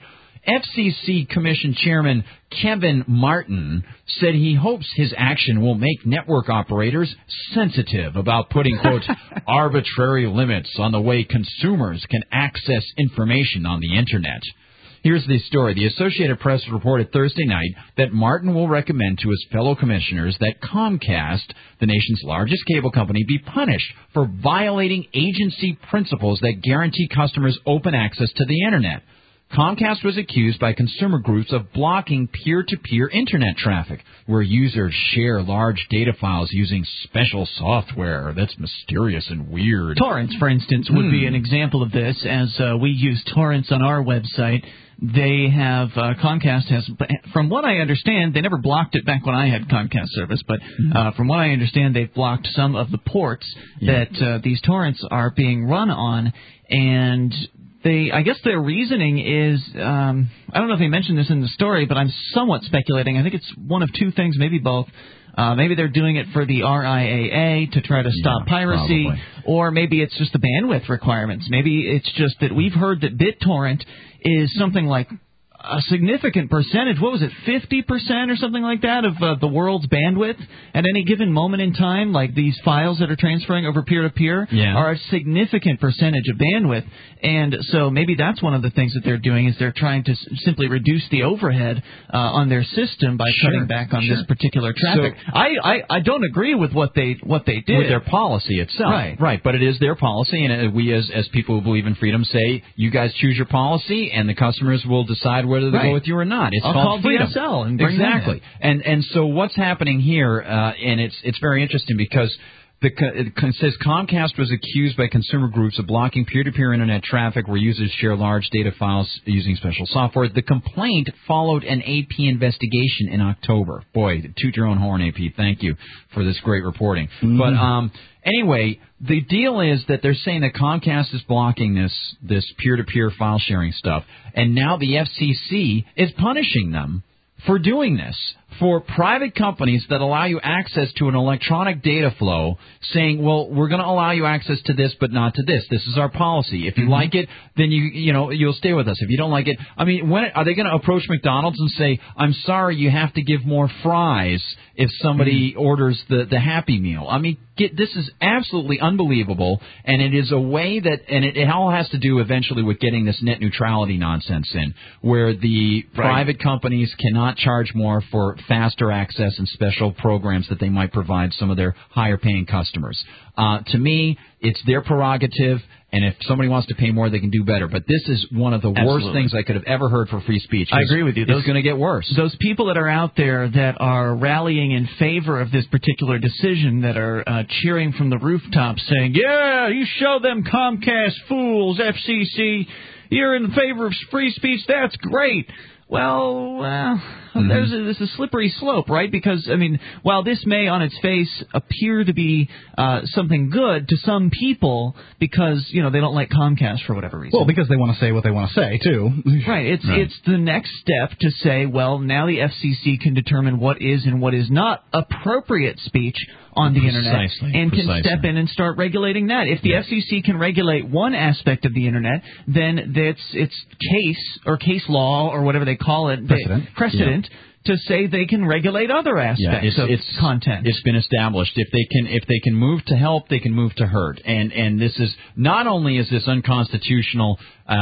FCC Commission Chairman Kevin Martin said he hopes his action will make network operators sensitive about putting, quote, arbitrary limits on the way consumers can access information on the Internet. Here's the story. The Associated Press reported Thursday night that Martin will recommend to his fellow commissioners that Comcast, the nation's largest cable company, be punished for violating agency principles that guarantee customers open access to the Internet. Comcast was accused by consumer groups of blocking peer-to-peer Internet traffic, where users share large data files using special software. That's mysterious and weird. Torrents, for instance, would be an example of this, as we use torrents on our website. They have, Comcast has, from what I understand, they never blocked it back when I had Comcast service, but from what I understand, they've blocked some of the ports that these torrents are being run on, and I guess their reasoning is, I don't know if they mentioned this in the story, but I'm somewhat speculating. I think it's one of two things, maybe both. Maybe they're doing it for the RIAA to try to stop piracy, probably. Or maybe it's just the bandwidth requirements. Maybe it's just that we've heard that BitTorrent is something like a significant percentage, what was it, 50% or something like that of the world's bandwidth at any given moment in time, like these files that are transferring over peer-to-peer are a significant percentage of bandwidth. And so maybe that's one of the things that they're doing is they're trying to simply reduce the overhead on their system by cutting back on this particular traffic. So, I don't agree with what they did. With their policy itself. Right, but it is their policy, and we as people who believe in freedom say, you guys choose your policy, and the customers will decide whether they go with you or not. It's called freedom. DSL and bring exactly. And so what's happening here, and it's very interesting because it says Comcast was accused by consumer groups of blocking peer-to-peer Internet traffic where users share large data files using special software. The complaint followed an AP investigation in October. Boy, toot your own horn, AP. Thank you for this great reporting. But anyway, the deal is that they're saying that Comcast is blocking this peer-to-peer file sharing stuff, and now the FCC is punishing them for doing this, for private companies that allow you access to an electronic data flow, saying, well, we're going to allow you access to this, but not to this. This is our policy. If you like it, then you'll stay with us. If you don't like it, I mean, when are they going to approach McDonald's and say, I'm sorry, you have to give more fries if somebody orders the Happy Meal? I mean, this is absolutely unbelievable, and it is a way that, and it all has to do eventually with getting this net neutrality nonsense in, where the private companies cannot charge more for faster access and special programs that they might provide some of their higher-paying customers. To me, it's their prerogative, and if somebody wants to pay more, they can do better. But this is one of the worst things I could have ever heard for free speech. I agree with you. It's going to get worse. Those people that are out there that are rallying in favor of this particular decision, that are cheering from the rooftops saying, yeah, you show them Comcast fools, FCC, you're in favor of free speech, that's great. Well, there's a slippery slope, right? Because, I mean, while this may on its face appear to be something good to some people because, they don't like Comcast for whatever reason. Well, because they want to say what they want to say, too. Right. It's the next step to say, well, now the FCC can determine what is and what is not appropriate speech on the Internet and can step in and start regulating that. If the FCC can regulate one aspect of the Internet, then it's case law or whatever they call it, precedent to say they can regulate other aspects of content. It's been established. If they can move to help, they can move to hurt. And this is not only is this unconstitutional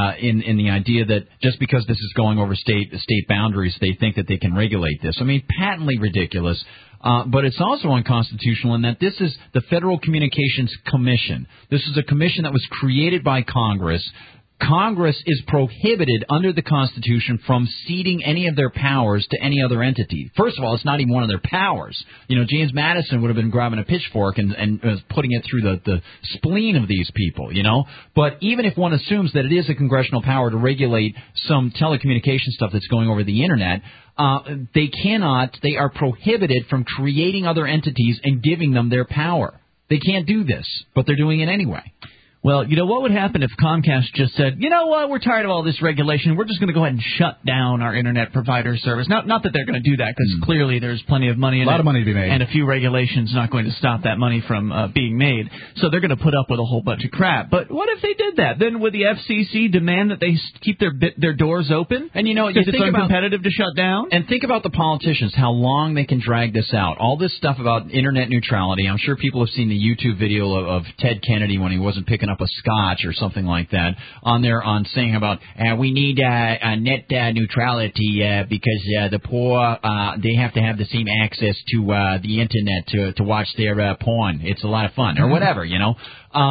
in the idea that just because this is going over state boundaries, they think that they can regulate this. I mean, patently ridiculous. But it's also unconstitutional in that this is the Federal Communications Commission. This is a commission that was created by Congress. Congress is prohibited under the Constitution from ceding any of their powers to any other entity. First of all, it's not even one of their powers. You know, James Madison would have been grabbing a pitchfork and putting it through the spleen of these people, you know. But even if one assumes that it is a congressional power to regulate some telecommunication stuff that's going over the Internet, they are prohibited from creating other entities and giving them their power. They can't do this, but they're doing it anyway. Well, you know, what would happen if Comcast just said, you know what, we're tired of all this regulation. We're just going to go ahead and shut down our Internet provider service. Not that they're going to do that, because clearly there's plenty of money in it. A lot of money to be made. And a few regulations not going to stop that money from being made. So they're going to put up with a whole bunch of crap. But what if they did that? Then would the FCC demand that they keep their doors open? And, you know, it's uncompetitive to shut down? And think about the politicians, how long they can drag this out. All this stuff about Internet neutrality. I'm sure people have seen the YouTube video of Ted Kennedy when he wasn't picking up a scotch or something like that on saying about we need net neutrality because the poor they have to have the same access to the Internet to watch their porn. It's a lot of fun or whatever, you know.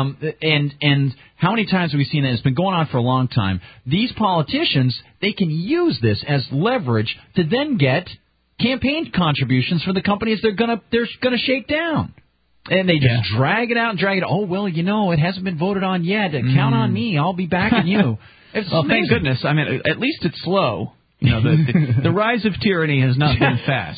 And how many times have we seen that? It's been going on for a long time. These politicians, they can use this as leverage to then get campaign contributions for the companies they're gonna shake down. And they just drag it out and drag it. Oh, well, you know, it hasn't been voted on yet. Count on me. I'll be backing you. Well, thank goodness. I mean, at least it's slow. You know, the rise of tyranny has not been fast.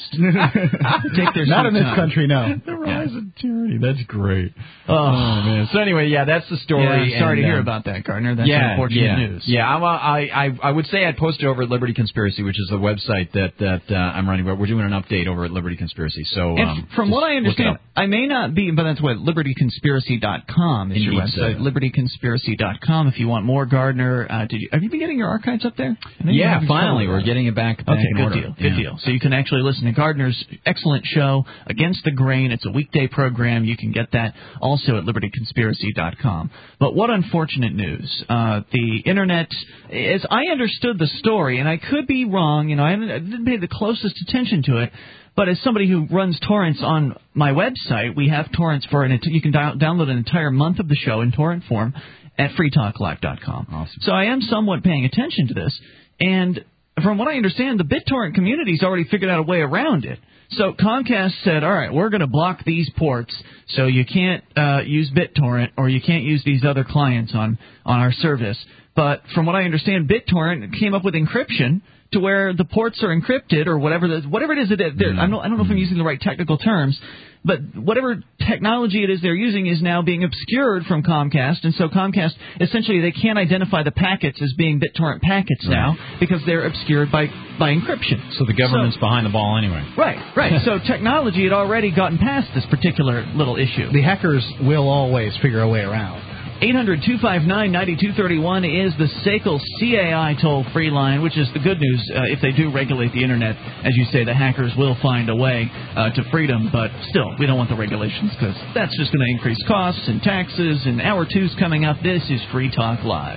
Not in this country, no. The rise of tyranny. That's great. Oh, man. So anyway, that's the story. Yeah, sorry to hear about that, Gardner. That's unfortunate news. Yeah, I would say I'd post it over at Liberty Conspiracy, which is the website that I'm running. But we're doing an update over at Liberty Conspiracy. So from what I understand, I may not be, but that's what LibertyConspiracy.com is your website. LibertyConspiracy.com. If you want more, Gardner, have you been getting your archives up there? Yeah, finally. We're getting it back in order. Good deal. So you can actually listen to Gardner's excellent show, Against the Grain. It's a weekday program. You can get that also at LibertyConspiracy.com. But what unfortunate news. The Internet, as I understood the story, and I could be wrong, you know, I didn't pay the closest attention to it, but as somebody who runs torrents on my website, we have torrents you can download an entire month of the show in torrent form at freetalklive.com. Awesome. So I am somewhat paying attention to this, and from what I understand, the BitTorrent community's already figured out a way around it. So Comcast said, all right, we're going to block these ports so you can't use BitTorrent or you can't use these other clients on our service. But from what I understand, BitTorrent came up with encryption to where the ports are encrypted or whatever it is. I don't know if I'm using the right technical terms, but whatever technology it is they're using is now being obscured from Comcast, and so Comcast, essentially, they can't identify the packets as being BitTorrent packets now because they're obscured by encryption. So the government's behind the ball anyway. Right. So technology had already gotten past this particular little issue. The hackers will always figure a way around. 800-259-9231 is the SACL CAI toll-free line, which is the good news. If they do regulate the Internet, as you say, the hackers will find a way to freedom. But still, we don't want the regulations because that's just going to increase costs and taxes. And Hour 2's coming up. This is Free Talk Live.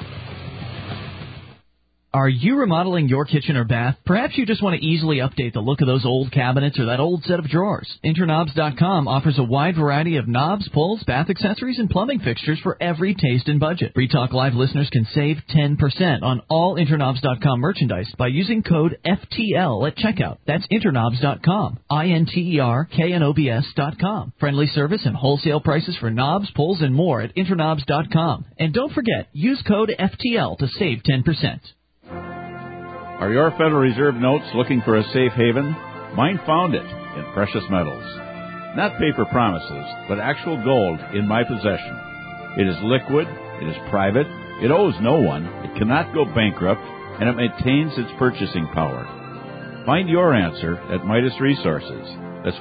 Are you remodeling your kitchen or bath? Perhaps you just want to easily update the look of those old cabinets or that old set of drawers. Interknobs.com offers a wide variety of knobs, pulls, bath accessories, and plumbing fixtures for every taste and budget. Free Talk Live listeners can save 10% on all Interknobs.com merchandise by using code FTL at checkout. That's Interknobs.com. INTERKNOBS.com. Friendly service and wholesale prices for knobs, pulls, and more at Interknobs.com. And don't forget, use code FTL to save 10%. Are your Federal Reserve notes looking for a safe haven? Mine found it in precious metals. Not paper promises, but actual gold in my possession. It is liquid, it is private, it owes no one, it cannot go bankrupt, and it maintains its purchasing power. Find your answer at Midas Resources. That's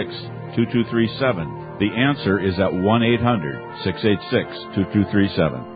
1-800-686-2237. The answer is at 1-800-686-2237.